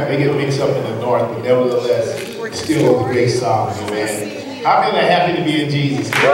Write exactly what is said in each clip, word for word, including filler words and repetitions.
they get mixed up in the north, but nevertheless, still a great song, amen. How many are happy to be in Jesus? I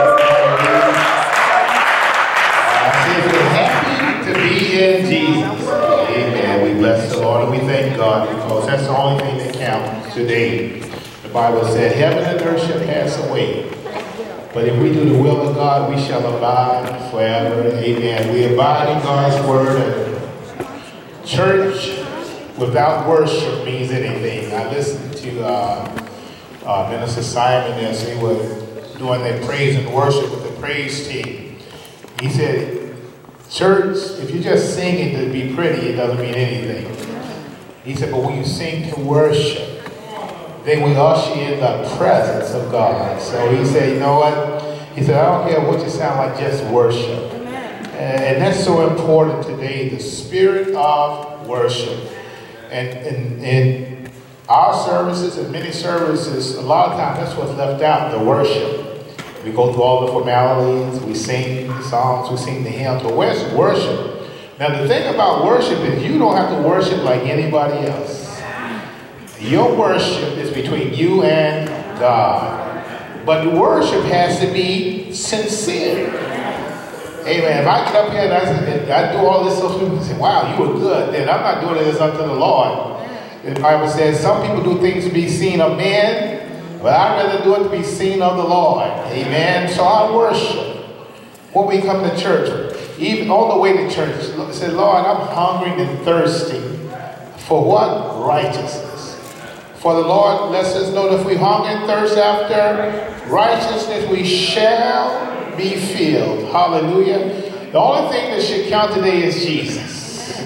said we're happy to be in Jesus. Amen. We bless the Lord and we thank God because that's the only thing that counts today. The Bible said, heaven and earth shall pass away, but if we do the will of God, we shall abide forever. Amen. We abide in God's word. And church without worship means anything. I listened to uh, uh, Minister Simon as they were doing their praise and worship with the praise team. He said, church, if you just sing it to be pretty, it doesn't mean anything. He said, but when you sing to worship, then we usher in the presence of God. So he said, you know what? He said, I don't care what you sound like, just worship. And, and that's so important today, the spirit of worship. And in, in our services and many services, a lot of times that's what's left out, the worship. We go through all the formalities, we sing the songs, we sing the hymns, but where's worship? Now the thing about worship is you don't have to worship like anybody else. Your worship is between you and God. But the worship has to be sincere. Amen. If I get up here and I, I do all this stuff, people say, wow, you were good. Then I'm not doing this unto the Lord. The Bible says some people do things to be seen of men, but I'd rather do it to be seen of the Lord. Amen. So I worship when we come to church. Even on the way to church, say, Lord, I'm hungry and thirsty for what? Righteousness. For the Lord lets us know that if we hunger and thirst after righteousness, we shall be filled. Hallelujah. The only thing that should count today is Jesus.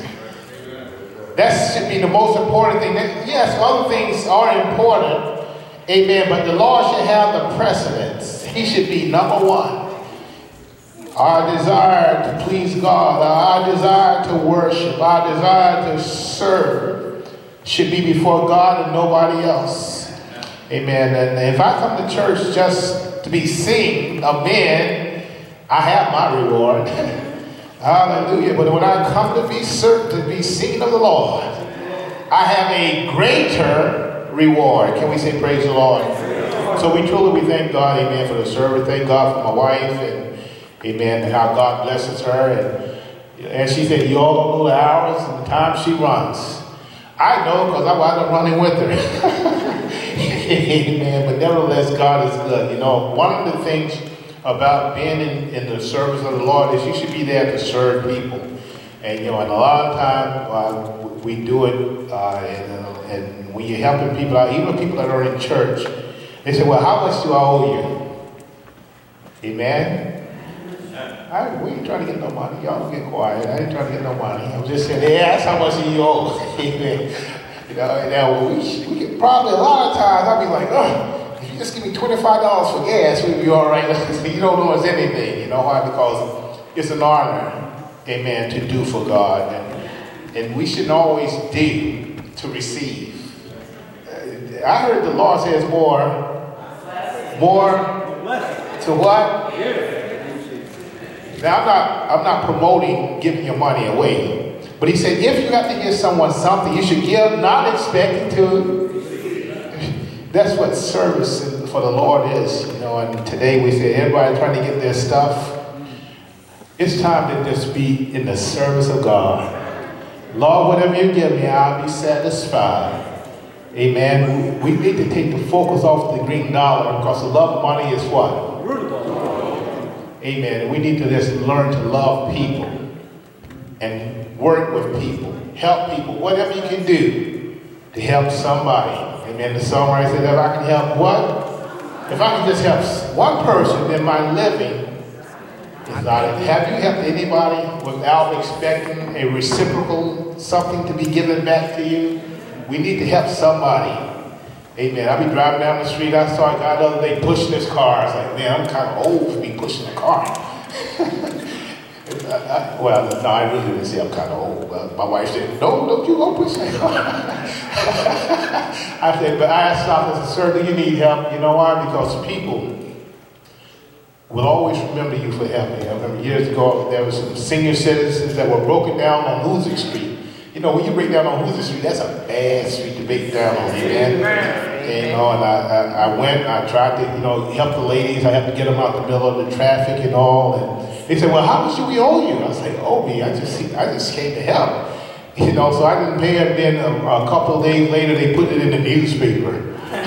That should be the most important thing. Yes, other things are important. Amen. But the Lord should have the precedence. He should be number one. Our desire to please God, our desire to worship, our desire to serve should be before God and nobody else. Amen. And if I come to church just to be seen of men, I have my reward. Hallelujah. But when I come to be certain to be seen of the Lord, I have a greater reward. Can we say praise the Lord? So we truly we thank God, amen, for the service. Thank God for my wife and amen, and how God blesses her. And as she said, you all don't know the hours and the time she runs. I know because I wasn't running with her. Amen. But nevertheless, God is good. You know, one of the things about being in, in the service of the Lord is you should be there to serve people. And, you know, and a lot of times uh, we do it, uh, and, uh, and when you're helping people out, even people that are in church, they say, well, how much do I owe you? Amen. I, we ain't trying to get no money. Y'all don't get quiet. I ain't trying to get no money. I'm just saying, they ask how much do you owe. Amen. You know, now we, we could probably, a lot of times, I'll be like, oh, if you just give me twenty-five dollars for gas, we'll be all right. You don't owe us anything. You know why? Because it's an honor, amen, to do for God. And, and we should always do to receive. I heard the Lord says more, more to what? Now, I'm not, I'm not promoting giving your money away. But he said, if you have to give someone something, you should give not expecting to. That's what service for the Lord is. You know, and today we say, everybody trying to get their stuff. It's time to just be in the service of God. Lord, whatever you give me, I'll be satisfied. Amen. We need to take the focus off the green dollar because the love of money is what? Amen. We need to just learn to love people and work with people, help people, whatever you can do to help somebody. Amen. The songwriter said, if I can help what? If I can just help one person, then my living is not. Have you helped anybody without expecting a reciprocal something to be given back to you? We need to help somebody. Amen. I be driving down the street. I saw a guy the other day pushing his car. I was like, man, I'm kind of old to be pushing a car. I, I, well, no, I really didn't say I'm kind of old. But my wife said, no, don't you go push that car. I said, but I stopped and said, sir, do you need help? You know why? Because people will always remember you for helping. I remember years ago, there were some senior citizens that were broken down on Hoosick Street. You know, when you break down on Hoosier Street, that's a bad street to break down on, amen? And, you know, and I, I, I went, I tried to, you know, help the ladies. I had to get them out the middle of the traffic and all. And they said, well, how much do we owe you? I was like, owe me? I just, I just came to help. You know, so I didn't pay them. Then a, a couple of days later, they put it in the newspaper.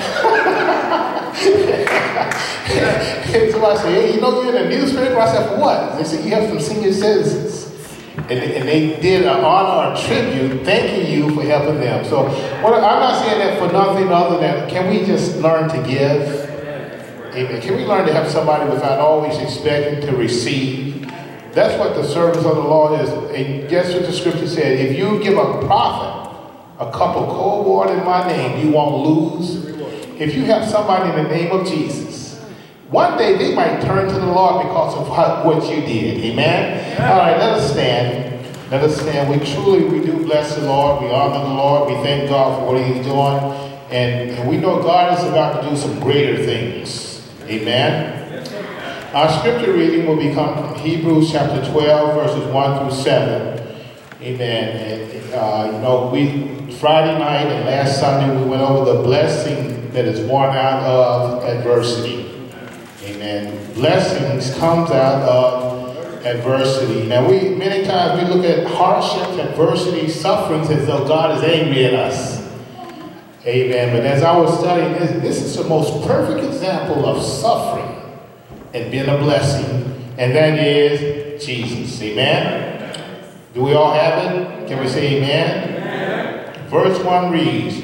Somebody said, hey, you know you're in the newspaper? I said, for what? They said, you have some senior citizens. And, and they did an honor, a tribute, thanking you for helping them. So well, I'm not saying that for nothing other than, can we just learn to give? Amen. Can we learn to have somebody without always expecting to receive? That's what the service of the Lord is. And guess what the scripture said? If you give a prophet a cup of cold water in my name, you won't lose. If you have somebody in the name of Jesus, one day they might turn to the Lord because of what you did. Amen? All right, let us stand. Let us stand. We truly, we do bless the Lord. We honor the Lord. We thank God for what he's doing. And, and we know God is about to do some greater things. Amen? Our scripture reading will be come from Hebrews chapter twelve, verses one through seven. Amen. And, uh, you know, we Friday night and last Sunday we went over the blessing that is born out of adversity. Amen. Blessings comes out of adversity. Now, we many times we look at hardships, adversity, sufferings as though God is angry at us. Amen. But as I was studying this, this is the most perfect example of suffering and being a blessing, and that is Jesus. Amen. Do we all have it? Can we say amen? Amen. Verse one reads,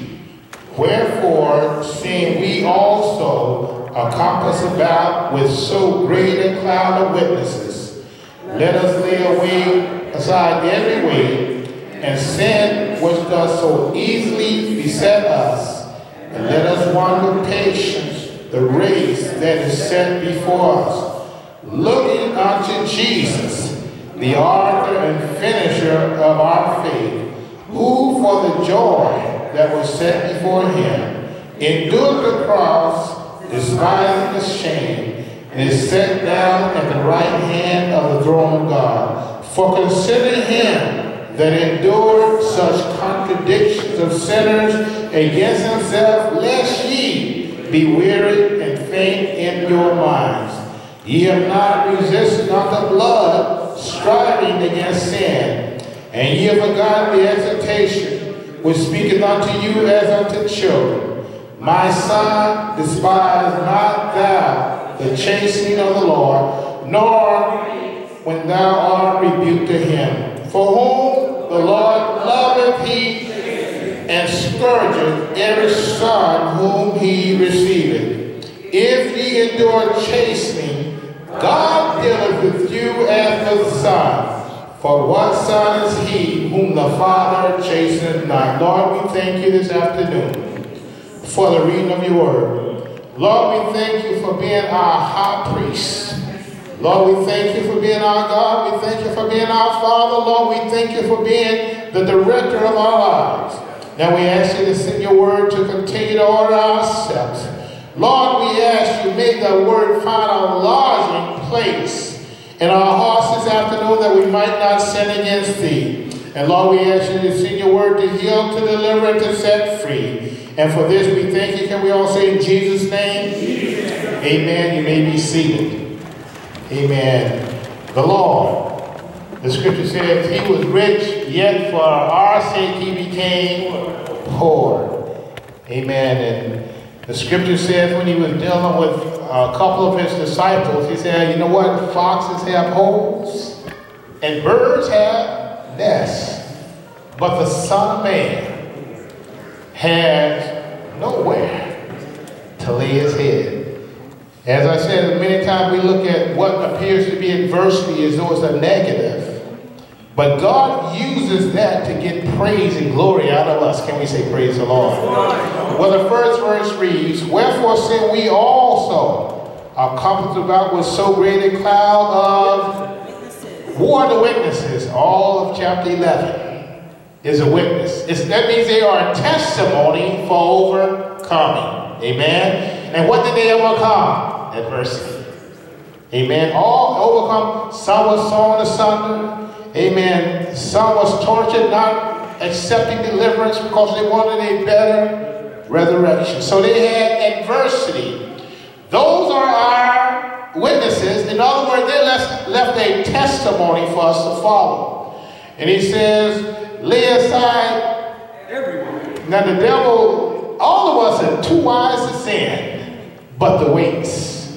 wherefore, seeing we also are compassed about with so great a cloud of witnesses, let us lay away aside every weight and sin which does so easily beset us, and let us run with patience the race that is set before us, looking unto Jesus, the author and finisher of our faith, who for the joy that was set before him endured the cross, despising the shame, and is set down at the right hand of the throne of God. For consider him that endured such contradictions of sinners against himself, lest ye be wearied and faint in your minds. Ye have not resisted unto blood, striving against sin, and ye have forgotten the exhortation which speaketh unto you as unto children. My son, despise not thou the chastening of the Lord, nor when thou art rebuked to him. For whom the Lord loveth he, and scourgeth every son whom he receiveth. If ye endure chastening, God dealeth with you as with son. For what son is he whom the Father chasteneth not? Lord, we thank you this afternoon for the reading of your word. Lord, we thank you for being our high priest. Lord, we thank you for being our God. We thank you for being our Father. Lord, we thank you for being the director of our lives. Now we ask you to send your word to continue to order our steps. Lord, we ask you, may the word find a lodging place in our hearts this afternoon that we might not sin against thee. And Lord, we ask you to send your word to heal, to deliver, and to set free. And for this we thank you. Can we all say in Jesus' name? Amen. Amen. You may be seated. Amen. The Lord. The scripture says he was rich, yet for our sake he became poor. Amen. And the scripture says when he was dealing with a couple of his disciples, he said, you know what? Foxes have holes and birds have nests, but the Son of Man has nowhere to lay his head. As I said, many times we look at what appears to be adversity as though it's a negative. But God uses that to get praise and glory out of us. Can we say praise the Lord? Well, the first verse reads, wherefore sin we also are compassed about with so great a cloud of who are the witnesses? All of chapter eleven is a witness. It's, that means they are a testimony for overcoming. Amen. And what did they overcome? Adversity. Amen. All overcome. Some was sown asunder. Amen. Some was tortured, not accepting deliverance because they wanted a better resurrection. So they had adversity. Those are our witnesses. In other words, they left, left a testimony for us to follow. And he says, lay aside everyone. Now the devil, all of us are too wise to sin, but the weights.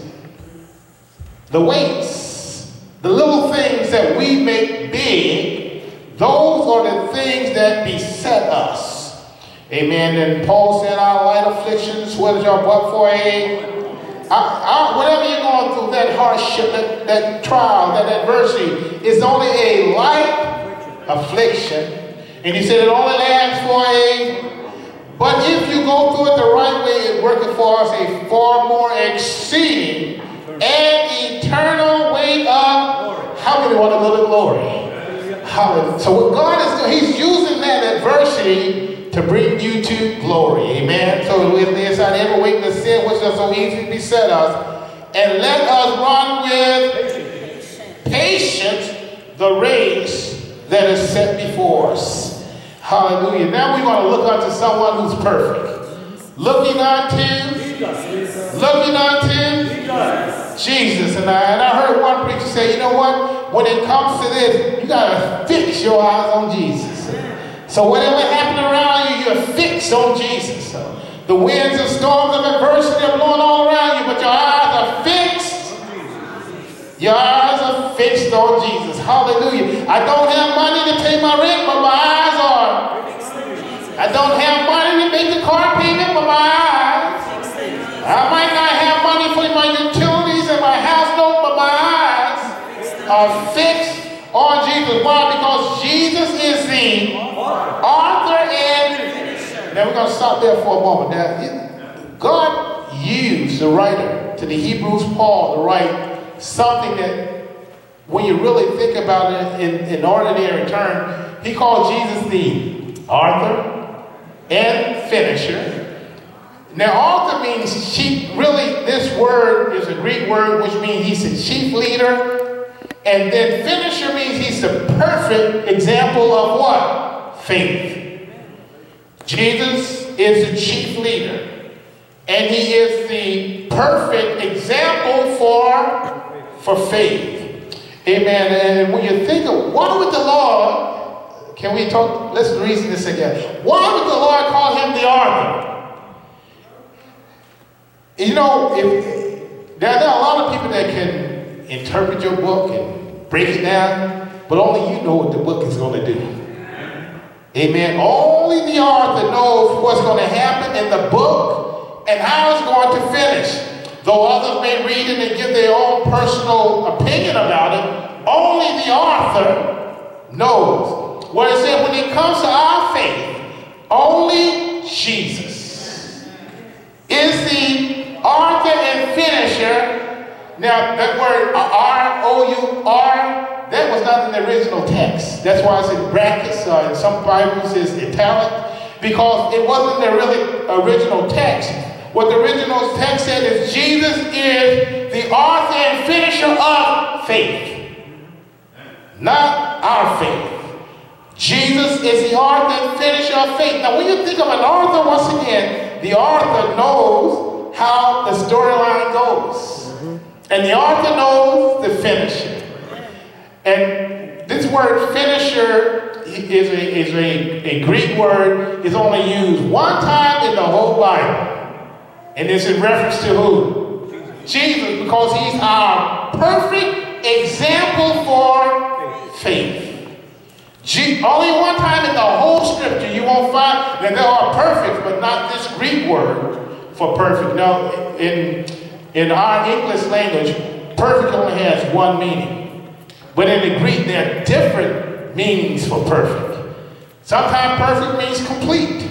The weights. The little things that we make big, those are the things that beset us. Amen. And Paul said, our light afflictions, what is your but for a I, I, whatever you're going through, that hardship, that, that trial, that adversity, is only a light affliction. And he said it only lasts for a, but if you go through it the right way, it worketh for us a far more exceeding and eternal weight of, how many want to go to glory? Hallelujah. So what God is doing, he's using that adversity to bring you to glory. Amen. So we lay aside every weight of sin which does so easily beset us, and let us run with patience the race that is set before us. Hallelujah. Now we're going to look unto someone who's perfect. Looking unto, looking unto Jesus. And I, and I heard one preacher say, you know what? When it comes to this, you got to fix your eyes on Jesus. So whatever happened around you, you're fixed on Jesus. So the winds and storms of adversity are blowing all around you, but your eyes are fixed. Your eyes are fixed on Jesus. Hallelujah. I don't have money to pay my rent, but my eyes are. I don't have money to make the car payment, but my eyes. I might not have money for my utilities and my house note, but my eyes are fixed on Jesus. Why? Because Jesus is the author and, now we're going to stop there for a moment. Now, God used the writer to the Hebrews, Paul, to write something that, when you really think about it in, in ordinary terms, he called Jesus the author and finisher. Now, author means chief. Really, this word is a Greek word which means he's the chief leader. And then finisher means he's the perfect example of what? Faith. Jesus is the chief leader. And he is the perfect example for, for faith. Amen. And when you think of, why would the Lord, can we talk, let's reason this again. Why would the Lord call him the author? You know, if, there, there are a lot of people that can interpret your book and break it down, but only you know what the book is going to do. Amen. Only the author knows what's going to happen in the book and how it's going to finish. Though others may read it and give their own personal opinion about it, only the author knows. What it said, when it comes to our faith, only Jesus is the author and finisher. Now, that word R O U R, that was not in the original text. That's why it's in brackets. Uh, in some Bibles it's italic, because it wasn't the really original text. What the original text said is Jesus is the author and finisher of faith, not our faith. Jesus is the author and finisher of faith. Now, when you think of an author, once again, the author knows how the storyline goes. And the author knows the finisher. And this word finisher is a, is a, a Greek word. It's only used one time in the whole Bible. And it's in reference to who? Jesus, because he's our perfect example for faith. Je- only one time in the whole scripture you won't find that there are perfect, but not this Greek word for perfect. Now, in In our English language, perfect only has one meaning. But in the Greek, there are different meanings for perfect. Sometimes perfect means complete.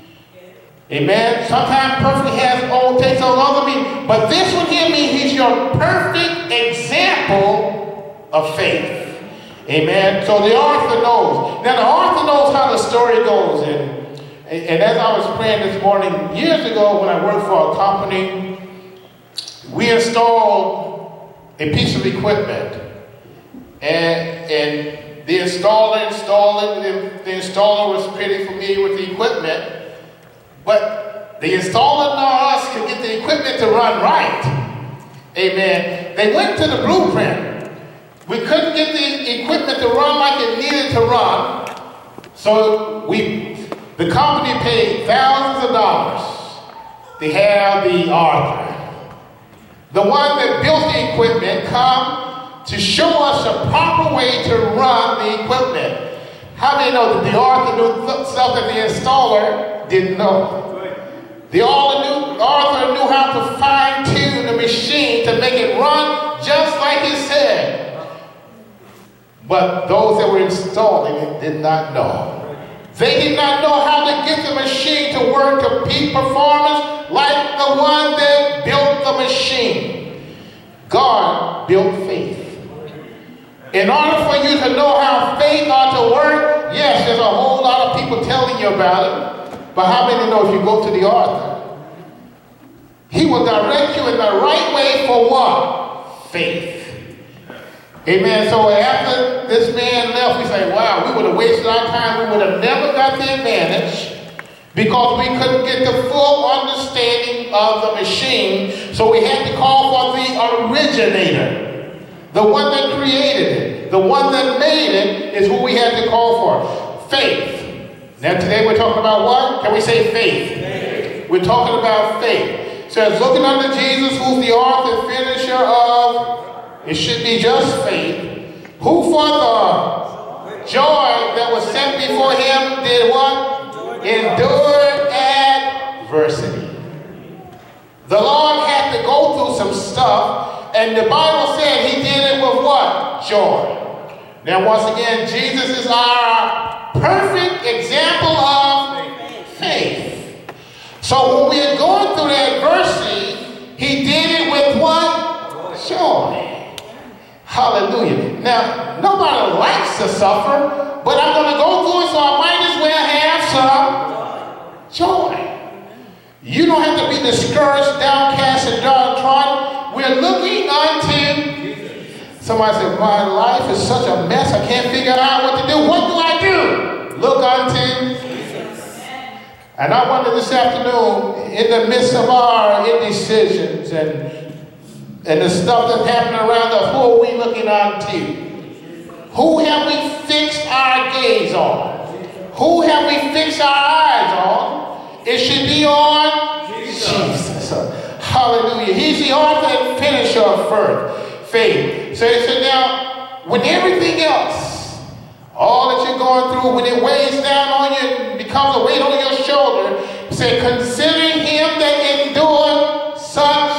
Amen. Sometimes perfect has all takes on other meaning. But this one here means he's your perfect example of faith. Amen. So the author knows. Now the author knows how the story goes. And, and as I was praying this morning, years ago when I worked for a company, we installed a piece of equipment, and, and the installer installed it, the, the installer was pretty familiar with the equipment, but the installer nor us could get the equipment to run right. Amen. They went to the blueprint. We couldn't get the equipment to run like it needed to run, so we, the company paid thousands of dollars to have the author, the one that built the equipment, come to show us a proper way to run the equipment. How many know that the author knew th- stuff that the installer didn't know? The author knew, author knew how to fine-tune the machine to make it run just like it said. But those that were installing it did not know. They did not know how to get the machine to work to peak performance like the one that built the machine. God built faith. In order for you to know how faith ought to work, yes, there's a whole lot of people telling you about it. But how many know if you go to the author, he will direct you in the right way for what? Faith. Amen. So after this man left, we say, wow, we would have wasted our time. We would have never got the advantage because we couldn't get the full understanding of the machine. So we had to call for the originator, the one that created it, the one that made it is who we had to call for. Faith. Now today we're talking about what? Can we say faith? Faith. We're talking about faith. It says, looking unto Jesus, who's the author and finisher of, it should be just faith, who for the joy that was set before him did what? Endured adversity. The Lord had to go through some stuff, and the Bible said he did it with what? Joy. Now once again, Jesus is our perfect example of faith. So when we are going through the adversity, he did it with what? Joy. Hallelujah. Now, nobody likes to suffer, but I'm going to go through it, so I might as well have some joy. You don't have to be discouraged, downcast, and downtrodden. We're looking unto. Somebody said, my life is such a mess, I can't figure out what to do. What do I do? Look unto Jesus. And I wonder this afternoon, in the midst of our indecisions and And the stuff that's happening around us, who are we looking on to? Who have we fixed our gaze on? Who have we fixed our eyes on? It should be on Jesus. Jesus. Hallelujah. He's the author and finisher of faith. So he said, now, when everything else, all that you're going through, when it weighs down on you and becomes a weight on your shoulder, say, considering him that endured such.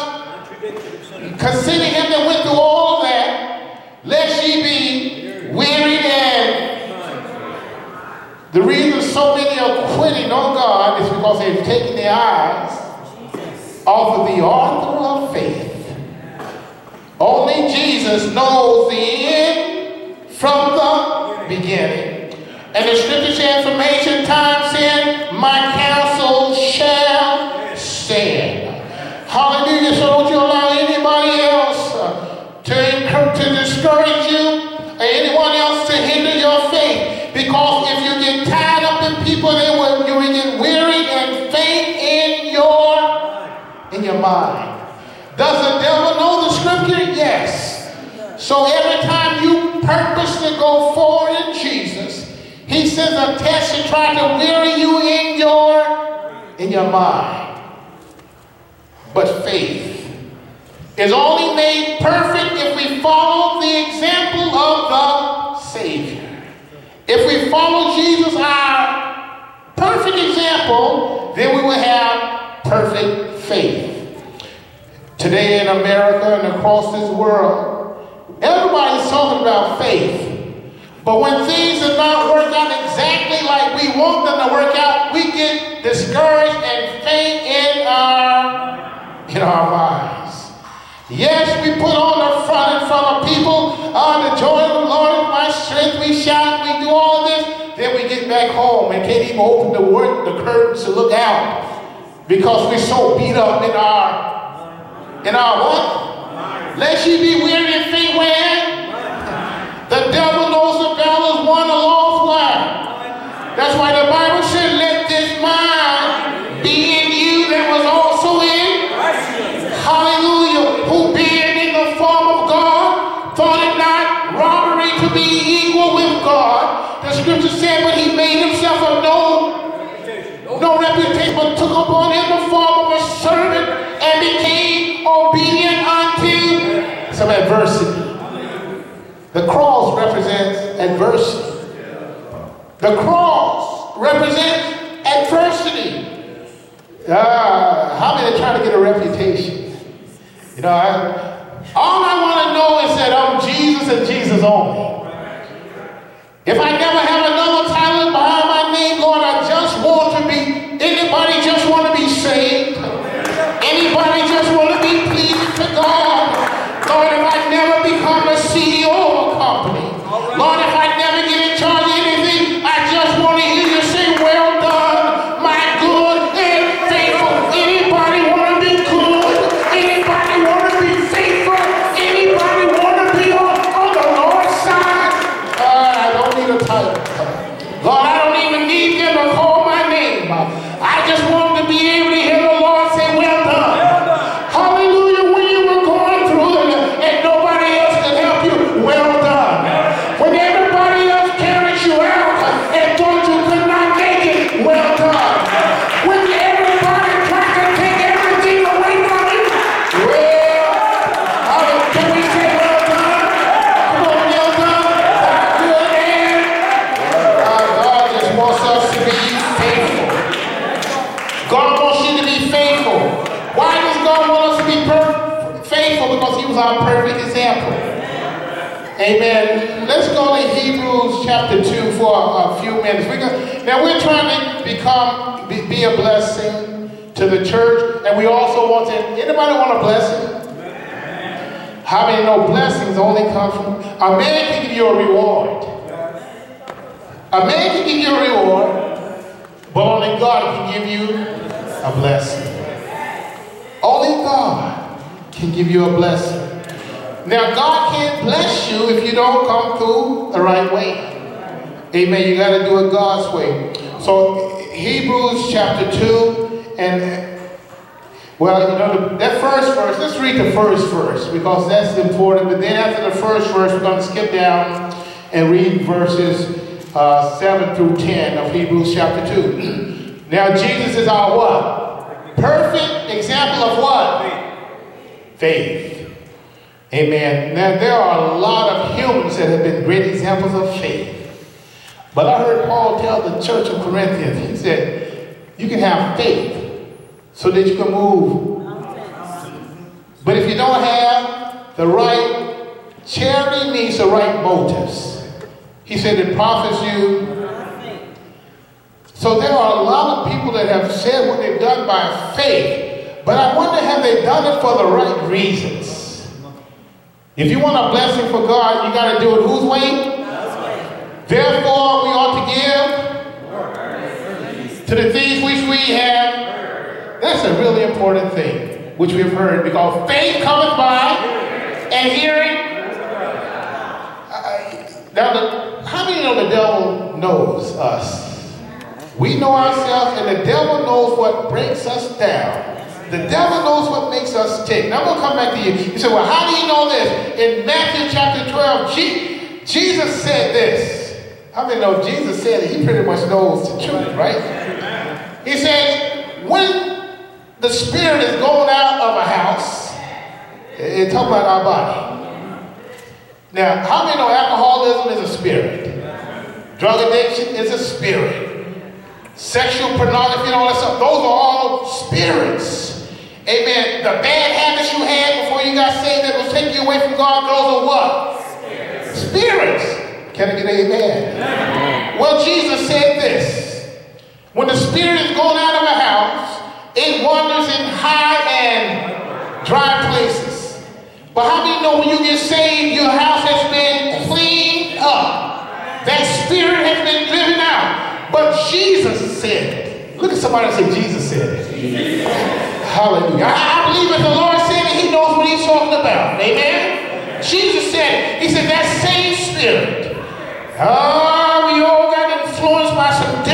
Consider him that went through all that, lest ye be wearied and. The reason so many are quitting on God is because they've taken their eyes off of the author of faith. Only Jesus knows the end from the beginning. And the scripture says, from ancient times saying, my counsel shall stand. Hallelujah. So don't you allow anybody else uh, to encourage, to discourage you, or anyone else to hinder your faith. Because if you get tied up in people, they will, you will get weary and faint in your, in your mind. Does the devil know the scripture? Yes. So every time you purpose to go forward in Jesus, he sends a test to try to weary you in your, in your mind. But faith is only made perfect if we follow the example of the Savior. If we follow Jesus, our perfect example, then we will have perfect faith. Today in America and across this world, everybody's talking about faith. But when things do not work out exactly like we want them to work out, we get discouraged and faint in our in our lives. Yes, we put on the front in front of people, uh, the joy of the Lord is my strength, we shout, we do all this, then we get back home and can't even open the work, the curtains to look out because we're so beat up in our, in our what? Lest ye be weary and faint where? The devil knows the battle is won, the lost where? That's why the Bible said, let this mind be in you that was also in, hallelujah, who being in the form of God, thought it not robbery to be equal with God. The scripture said, but he made himself of no, no reputation, but took upon him the form of a servant and became obedient unto some adversity. The cross represents adversity. The cross represents adversity. Uh, how many are trying to get a reputation? You know, I, all I want to know is that I'm Jesus and Jesus only. If I never have another title behind my name, Lord, I just want to be, anybody just want to be saved? Anybody just want to be pleasing to God? Lord, if I never become a C E O of a company, Lord, if I never get in charge of anything, I just want to hear you say, well done, my good and faithful. Anybody want to be good? Anybody want to be faithful? Anybody want to be on, on the Lord's side? Uh, I don't need a title. Lord, I don't even need them to call my name. I just want to be able to hear the Lord say, well done. Hallelujah. When you were going through and, and nobody else could help you, well done. When everybody else carried you out and thought you could not make it, well done. When everybody tried to take everything away from you, well, uh, can we say well done? Come on, well done. Good man. Uh, God just wants us to be faithful. God wants you to be faithful. Why does God want us to be per- faithful? Because he was our perfect example. Amen. Let's go to Hebrews chapter two for a, a few minutes. We're gonna, now we're trying to become, be, be a blessing to the church, and we also want to, anybody want a blessing? How many know blessings only come from, a man can give you a reward. A man can give you a reward, but only God can give you a blessing. Only God can give you a blessing. Now, God can't bless you if you don't come through the right way. Amen. You got to do it God's way. So, Hebrews chapter two, and, well, you know, the, that first verse, let's read the first verse because that's important. But then after the first verse, we're going to skip down and read verses uh, seven through ten of Hebrews chapter two. Now, Jesus is our what? Perfect example of what? Faith. Amen. Now, there are a lot of humans that have been great examples of faith. But I heard Paul tell the church of Corinthians, he said, you can have faith so that you can move. But if you don't have the right, charity needs the right motives. He said it profits you. So there are a lot of people that have said what they've done by faith, but I wonder, have they done it for the right reasons? If you want a blessing for God, you got to do it whose way? Therefore, we ought to give to the things which we have. That's a really important thing, which we've heard, because faith cometh by and hearing. Uh, now, the, how many know the devil knows us? We know ourselves, and the devil knows what breaks us down. The devil knows what makes us tick. Now I'm going to come back to you. You say, well, how do you know this? In Matthew chapter twelve, G- Jesus said this. How many know Jesus said it? He pretty much knows the truth, right? He says, when the spirit is going out of a house, it's talking about our body. Now, how many know alcoholism is a spirit? Drug addiction is a spirit. Sexual pornography and all that stuff, those are all spirits. Amen. The bad habits you had before you got saved that will take you away from God, those are what? Spirits. Spirits. Can I get an amen? Amen? Well, Jesus said this. When the spirit is going out of a house, it wanders in high and dry places. But how many know when you get saved, your house has been cleaned up? That spirit has been driven out. But Jesus said it. Look at somebody and say, Jesus said it. Jesus. Hallelujah. I, I believe if the Lord said it, he knows what he's talking about. Amen? Jesus said it. He said, that same spirit. Oh, we all got influenced by some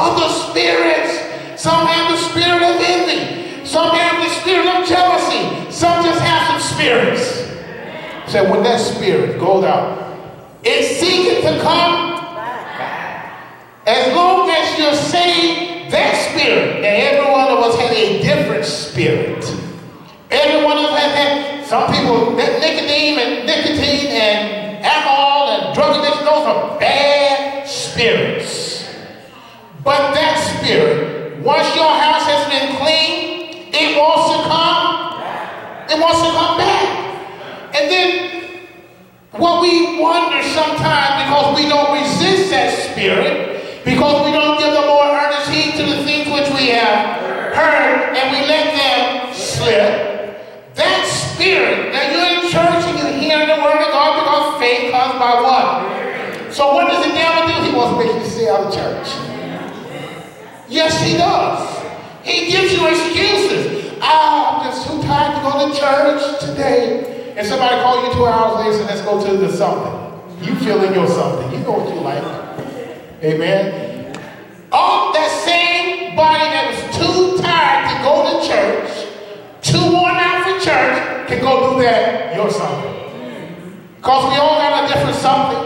other spirits. Some have the spirit of envy. Some have the spirit of jealousy. Some just have some spirits. So when that spirit goes out, it's seeking to come back. As long as you're saved, that spirit, and every one of us had a different spirit. Every one of us has had, some people, nicotine and nicotine and alcohol and drug addiction, those are bad spirits. But that spirit, once your house has been cleaned, it wants to come. It wants to come back. And then what we wonder sometimes, because we don't resist that spirit, because we don't give the more earnest heed to the things which we have heard, and we let them slip, that spirit, now you're in church and you're hearing the word of God, because faith comes by what? So what does the devil do? He wants to make you stay out of church. Yes, he does. He gives you excuses. Ah, I'm just too tired to go to church today. And somebody call you two hours later and says, let's go to the something. You feel in your something. You know what you like. Amen. Oh, that same body that was too tired to go to church, too worn out for church, can go do that, your something. Because we all got a different something.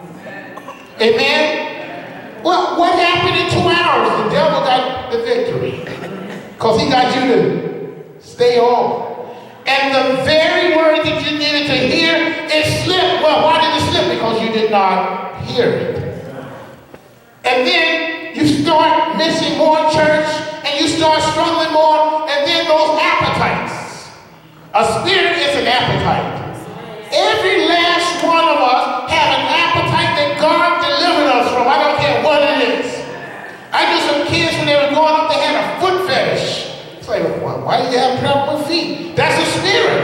Amen. Well, what happened in two hours? The devil got the victory. Because he got you to stay home. And the very word that you needed to hear, it slipped. Well, why did it slip? Because you did not hear it. And then you start missing more church, and you start struggling more, and then those appetites. A spirit is an appetite. Every last one of us have an appetite that God delivered us from. I don't care what it is. I knew some kids when they were growing up, they had a foot fetish. It's like, well, why do you have proper feet? That's a spirit.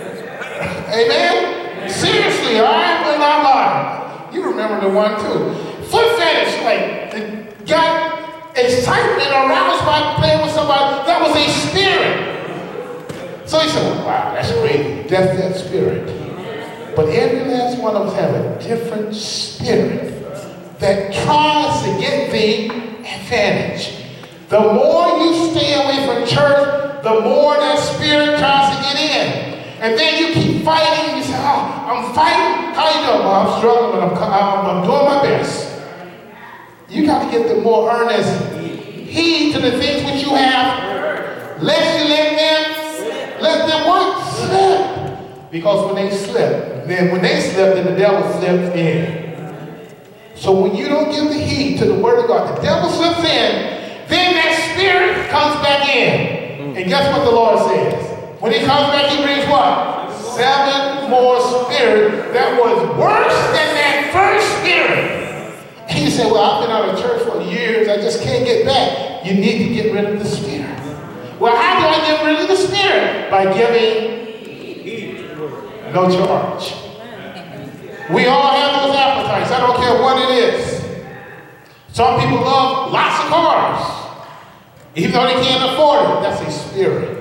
Amen? Seriously, all right? We're not lying. You remember the one too. Foot fetish, like, it got excitement aroused by playing with somebody. That was a spirit. So he said, well, wow, that's great. That's that spirit. But every last one of us have a different spirit that tries to get the advantage. The more you stay away from church, the more that spirit tries to get in. And then you keep fighting, and you say, oh, I'm fighting. How you doing? Well, I'm struggling, but I'm, I'm, I'm doing my best. You got to get the more earnest heed to the things which you have. Lest you let them, let them what? Slip. Because when they slip, then when they slip, then the devil slips in. So when you don't give the heed to the word of God, the devil slips in, then that spirit comes back in. And guess what the Lord says? When he comes back, he brings what? Seven more spirits that was worse than that first spirit. And you say, well, I've been out of church for years. I just can't get back. You need to get rid of the spirit. Well, how do I get rid of the spirit? By giving no charge. We all have those appetites. I don't care what it is. Some people love lots of cars, even though they can't afford it. That's a spirit.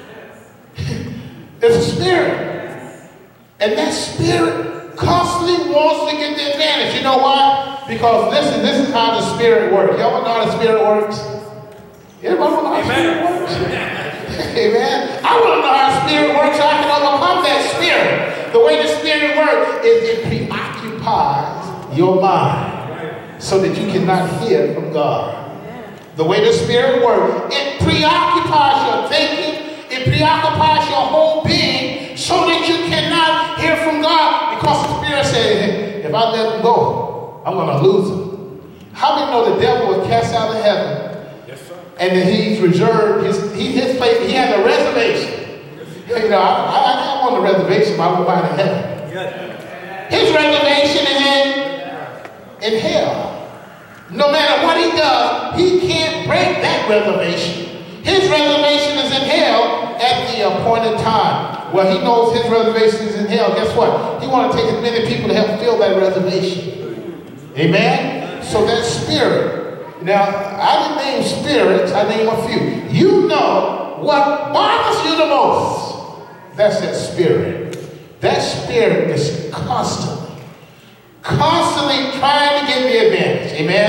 It's a spirit. And that spirit constantly wants to get the advantage. You know why? Because listen, this is how the spirit works. Y'all know how the spirit works? Everybody know how the spirit works? Amen. I want to know how the spirit works so I can overcome that spirit. The way the spirit works is it preoccupies your mind so that you cannot hear from God. The way the spirit works, it preoccupies your thinking, it preoccupies your whole being so that you cannot hear from God, because the spirit says, if I let him go, I'm going to lose him. How many know the devil was cast out of heaven? Yes, sir. And that he's reserved, his, he, his place, he has a reservation. You know, I, I, I'm on the reservation, but I won't find in heaven. Yes. His reservation is in, in hell. No matter what he does, he can't break that reservation. His reservation is in hell at the appointed time. Well, he knows his reservation is in hell. Guess what? He wants to take as many people to help fill that reservation. Amen? So that spirit. Now, I didn't name spirits. I named a few. You know what bothers you the most. That's that spirit. That spirit is constantly, constantly trying to get the advantage. Amen?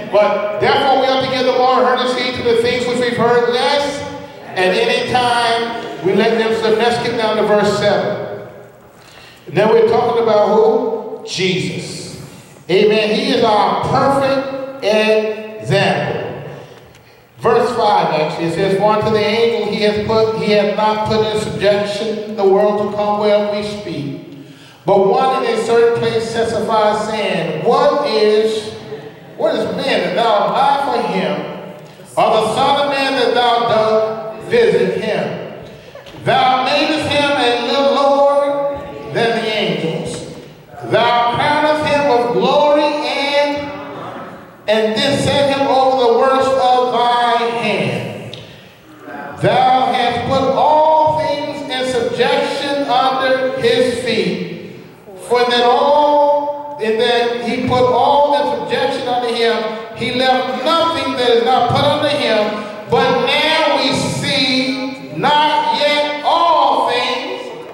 But therefore we ought to give the more earnestly to the things which we've heard less, and any time we let them slip. Let's get down to verse seven. And then we're talking about who? Jesus. Amen. He is our perfect example. Verse five actually, it says, for unto the angel he has put, he has not put in subjection the world to come where we speak. But one in a certain place testifies, saying, What is, what is man that thou art for him, or the Son of Man that thou dost visit him? Thou madest him a little lower than the angels. Thou crownest him with glory and and then set him over the works of thy hand. Thou hast put all things in subjection under his feet. For that all, in that he put all in subjection under him, he left nothing that is not put under him. But now we see not yet all things.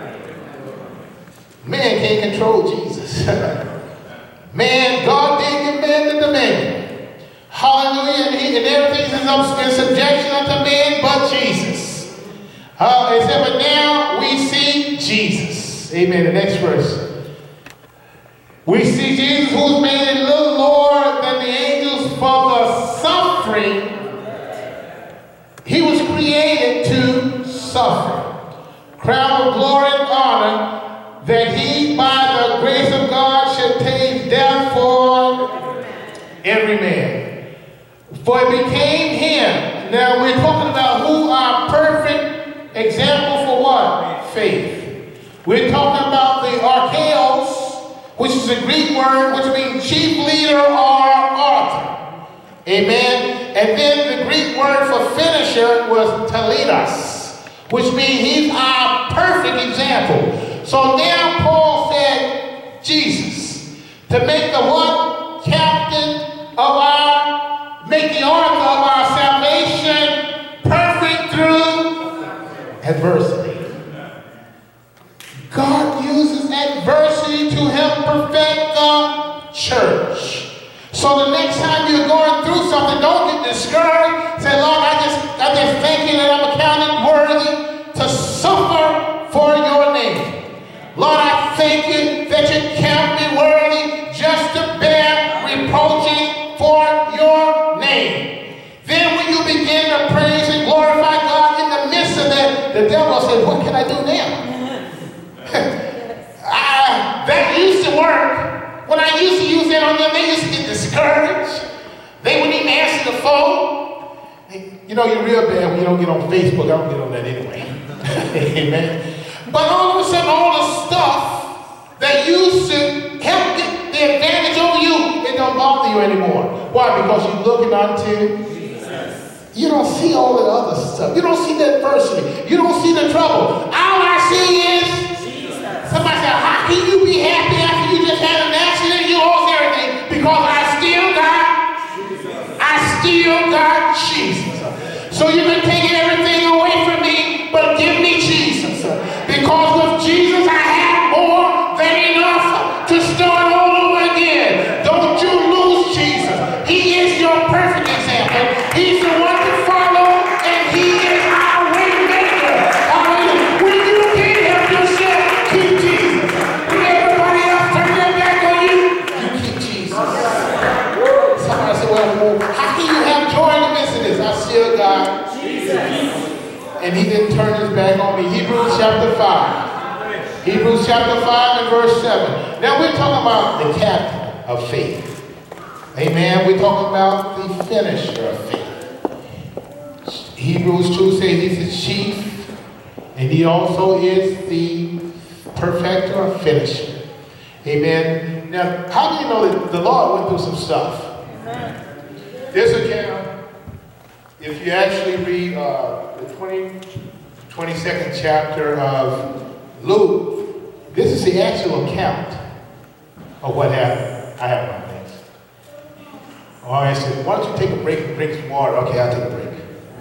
Man can't control Jesus. Man, God did give man the dominion. Hallelujah. And, he, and everything is in subjection unto man but Jesus. Uh, it said, but now we see Jesus. Amen. The next verse. We see Jesus, who's made a little lower than the angels for the suffering. He was created to suffer. Crown of glory and honor, that he, by the grace of God, should taste death for every man. For it became him. Now we're talking about who our perfect example for what? Faith. We're talking about the archeos, which is a Greek word which means chief leader or author. Amen. And then the Greek word for finisher was teletos, which means he's our perfect example. So now Paul said, Jesus, to make the what? Captain of our, make the author of our salvation perfect through adversity. God uses adversity to help perfect the church. So the next time you're going through something, don't get discouraged. Say, Lord, I just, I just thank you that I'm accounted worthy to suffer for your name. Lord, I thank you that you count me worthy just to bear reproaches for your name. Then when you begin to praise and glorify God in the midst of that, the devil said, what can I do now? I, that used to work. When I used to use that on them, they used to get discouraged. They wouldn't even answer the phone. You know, you're real bad when you don't get on Facebook. I don't get on that anyway. Amen. But all of a sudden, all the stuff that used to help get the advantage over you, it don't bother you anymore. Why? Because you're looking unto Jesus. You don't see all that other stuff. You don't see the adversity. You don't see the trouble. All I see is Jesus. Somebody said, how can you be happy after you just had an accident? You lost everything. Because I still got Jesus. I still got Jesus. So you can take everything away from me, but give me Jesus. Because with Jesus I have more than enough to start all over again. Don't you lose Jesus. He is your perfect example. He's the one to follow, and he is our way maker. Hallelujah. When you can't help yourself, keep Jesus. When everybody else turn their back on you, you keep Jesus. Somebody said, well, how can you have joy in the midst of this? I still got Jesus. And he didn't turn his back on me. Hebrews chapter five. Hebrews chapter five and verse seven. Now we're talking about the captain of faith. Amen. We're talking about the finisher of faith. Hebrews two says he's the chief, and he also is the perfecter or finisher. Amen. Now, how do you know that the Lord went through some stuff? This account, if you actually read uh, the twenty, twenty-second chapter of Luke, this is the actual account of what happened. I have my things. All right, so why don't you take a break and drink some water? Okay, I'll take a break.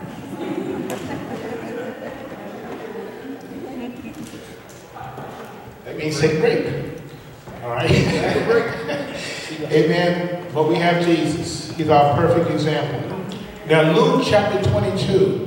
That means take a break. All right? Amen. But we have Jesus. He's our perfect example. Now, Luke chapter twenty-two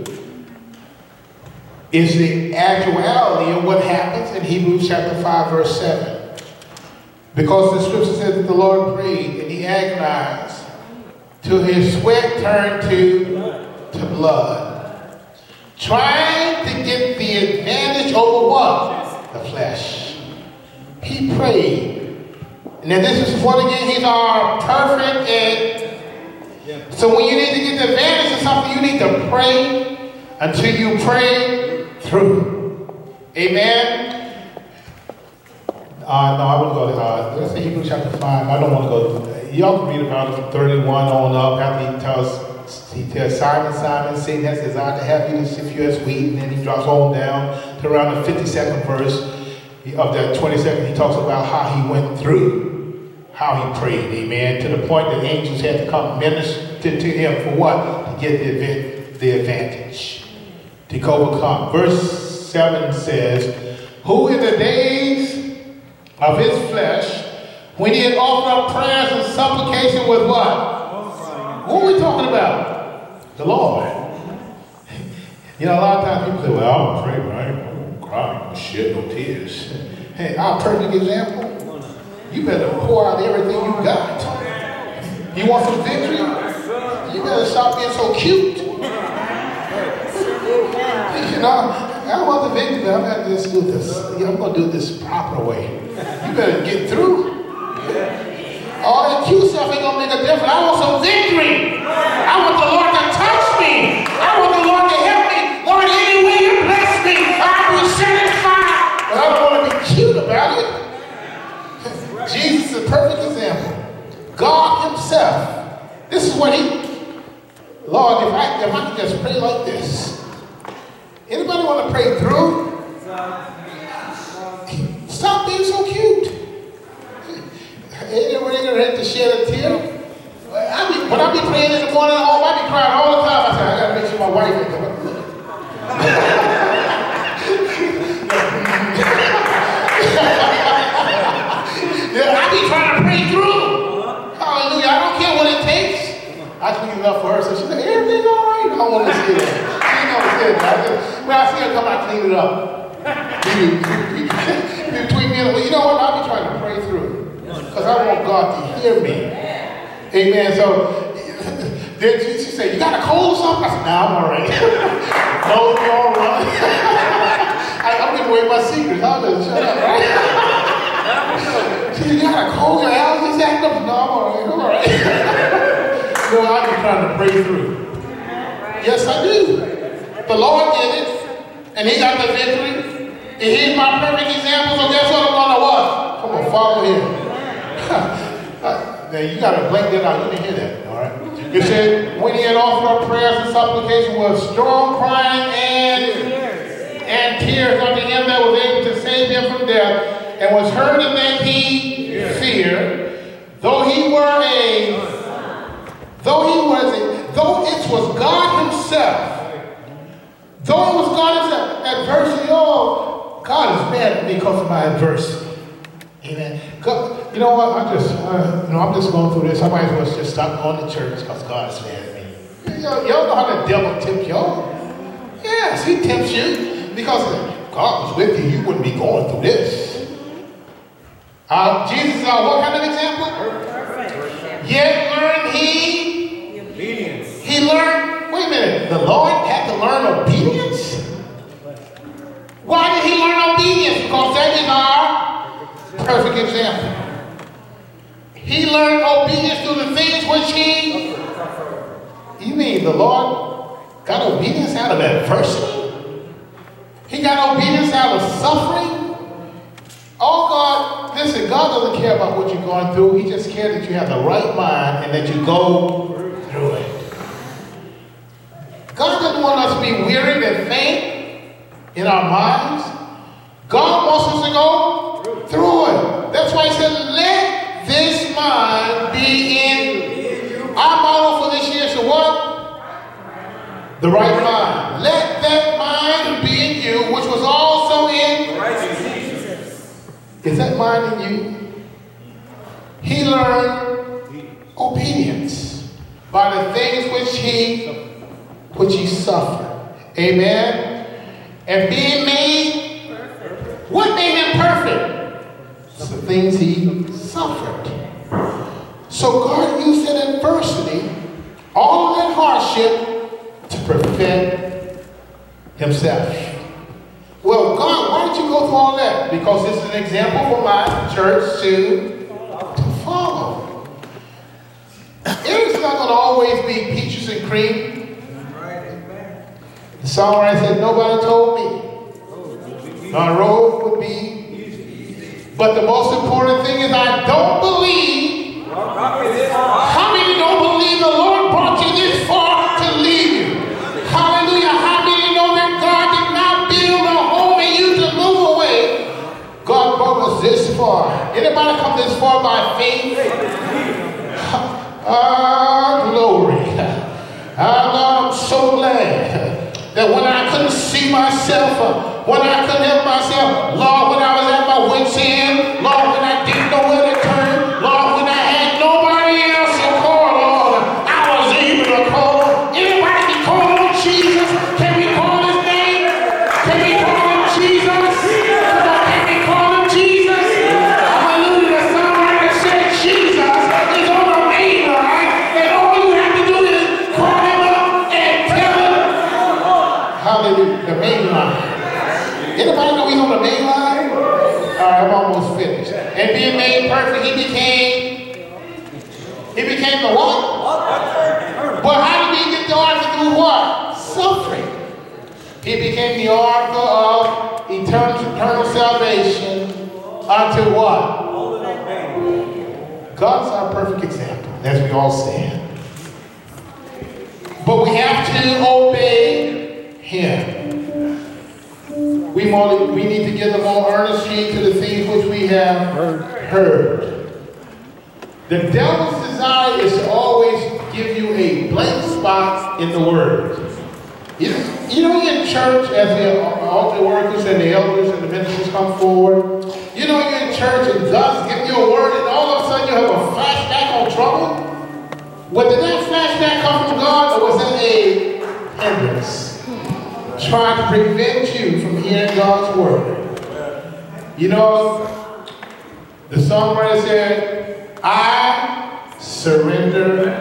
is the actuality of what happens in Hebrews chapter five, verse seven. Because the scripture says that the Lord prayed and he agonized till his sweat turned to, to blood, trying to get the advantage over what? The flesh. He prayed. Now this is what again, he's our perfect and so when you need to get the advantage of something, you need to pray until you pray through. Amen? Uh, no, I wouldn't go to, uh, let's say Hebrews chapter five. I don't want to go, y'all can read about it from thirty-one on up. After he tells, he tells Simon, Simon, Satan has desired to have you to sift you as wheat. And then he drops on down to around the fifty-second verse of that twenty-second. He talks about how he went through, how he prayed, amen, to the point that angels had to come minister to him for what? To get the, event, the advantage, to overcome. Verse seven says, who in the days of his flesh, when he had offered up prayers and supplication with what? What are we talking about? The Lord. You know, a lot of times people say, well, I'm afraid, right? I won't cry, I won't shed no tears. Hey, our perfect example, you better pour out everything you got. You want some victory? You better stop being so cute. You know, I want the victory, but I'm going to just do this. I'm going to do this proper way. You better get through. All that cute stuff ain't going to make a difference. I want some victory. I want the Lord to touch me. I want the Lord to help me. Lord, any way you bless me, I'll be satisfied. But I don't want to be cute about it. Jesus is a perfect example. God himself. This is what he, Lord, if I, if I can just pray like this. Anybody want to pray through? Stop being so cute. Ain't it really going to have to shed a tear? I be, when I be praying in the morning at home, I be crying all the time. I say, I got to make sure my wife ain't coming. Yeah, I be trying to pray through. Hallelujah. I don't care what it takes. I clean it up for her. So she said, everything all right? I don't want to see that. She didn't know what it said. When I see her come, I clean it up. Between me and her. You know what? I'll be trying to pray through. Because I want God to hear me. Amen. So then she, she said, you got a cold or something? I said, nah, I'm all right. No, you're all right. I, I'm giving away my secrets. I'll just shut up, right? She said, you got a cold? Your allergies acting up? No, I'm all right. I'm all right. No, I'm just trying to pray through. Yes, I do. The Lord did it. And he got the victory. And he's my perfect example. So guess what I'm going to what? Come on, follow him. Now you got to blank that out. You didn't hear that, all right? It said, when he had offered up prayers and supplication with strong crying and, and tears unto him that was able to save him from death, and was heard in that he feared, though he were a, though he was a, though it was God himself, though it was God himself, adversity, oh, God is mad at me because of my adversity. Amen. God, you know what? I just, uh, you know, I'm just going through this. I might as well just stop going to church because God is mad at me. Y'all, y'all know how the devil tempts y'all. Yes, he tempts you because if God was with you, you wouldn't be going through this. Uh, Jesus is our what kind of example? Perfect. Yet learned he obedience. He learned. Wait a minute. The Lord had to learn obedience. Why did he learn obedience? Because that is our perfect example. He learned obedience through the things which he. You mean the Lord got obedience out of adversity? He got obedience out of suffering? Oh God, listen, God doesn't care about what you're going through. He just cares that you have the right mind and that you go through it. God doesn't want us to be weary and faint in our minds. God wants us to go through it. That's why he said, let this mind be in. Our motto for this year is what? The right mind. Let that mind be in you, which was also in Jesus. Is that mind in you? He learned obedience. by the things which he, which he suffered. Amen. And being made, what made him perfect? It's the things he suffered. So God used that adversity, all that hardship, to perfect himself. Well, God, why did you go through all that? Because this is an example for my church to, to follow. It's not going to always be peaches and cream. The songwriter said, nobody told me my road would be easy. But the most important thing is I don't believe. How many don't believe the Lord brought you this far to leave you? Hallelujah. How many know that God did not build a home and you to move away? God brought us this far. Anybody come this far by faith? Ah, glory. Ah, Lord, I'm so glad that when I couldn't see myself, uh, when I couldn't help myself, Lord, when I was at my wit's end, Lord, when I didn't know where to turn, Lord, when I had nobody else to call, Lord, I was able to call. Anybody can call on Jesus? Can we call his name? Can we call him Jesus? Come on, can we call him Jesus? Hallelujah. The songwriter said Jesus is on the main line, and all you have to do is call him up and tell him. Hallelujah. The main line. Anybody know he's on the main line? All right, I'm almost finished. And being made perfect, he became, he became the what? But how did he get the author through what? Suffering. He became the author of eternal, eternal salvation unto what? God's our perfect example, as we all said. But we have to obey him. We, more, we need to give the more earnest heed to the things which we have heard. The devil's desire is to always give you a blank spot in the word. You, you know, you're in church as the altar workers and the elders and the ministers come forward. You know, you're in church and God's giving you a word, and all of a sudden you have a flashback on trouble. Well, did that flashback come from God, or was it a hindrance? Trying to prevent you from hearing God's word. You know, the songwriter said, I surrender.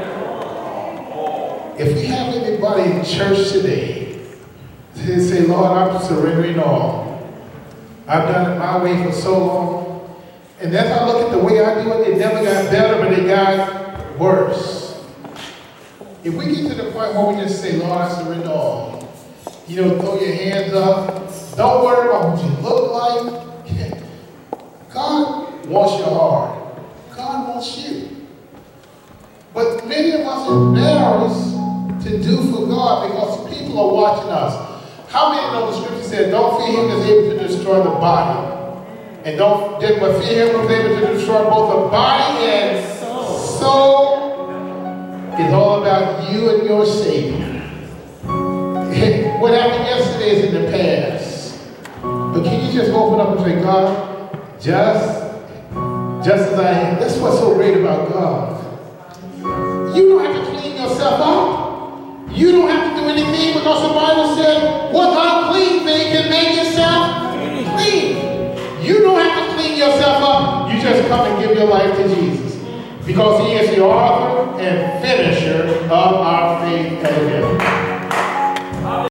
If we have anybody in church today, they say, Lord, I'm surrendering all. I've done it my way for so long. And as I look at the way I do it, it never got better, but it got worse. If we get to the point where we just say, Lord, I surrender all. You know, throw your hands up. Don't worry about what you look like. God wants your heart. God wants you. But many of us are embarrassed to do for God because people are watching us. How many know the scripture said, don't fear him that's able to destroy the body. And don't, but fear him who's able to destroy both the body and soul. It's all about you and your Savior. What happened yesterday is in the past. But can you just open up and say, God, just, just as I am. That's what's so great about God. You don't have to clean yourself up. You don't have to do anything because the Bible said, what unclean thing can make yourself clean. You don't have to clean yourself up. You just come and give your life to Jesus. Because he is the author and finisher of our faith.